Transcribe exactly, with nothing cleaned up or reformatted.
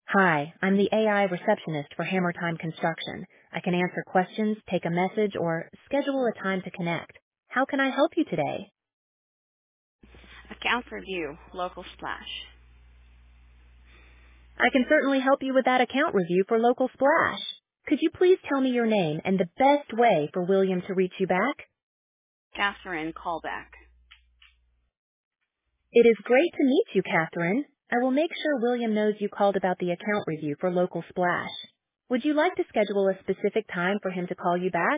Hi, I'm the A I receptionist for Hammer Time Construction. I can answer questions, take a message, or schedule a time to connect. How can I help you today? Account review, local splash. I can certainly help you with that account review for Local Splash. Could you please tell me your name and the best way for William to reach you back? Catherine, callback. It is great to meet you, Catherine. I will make sure William knows you called about the account review for Local Splash. Would you like to schedule a specific time for him to call you back?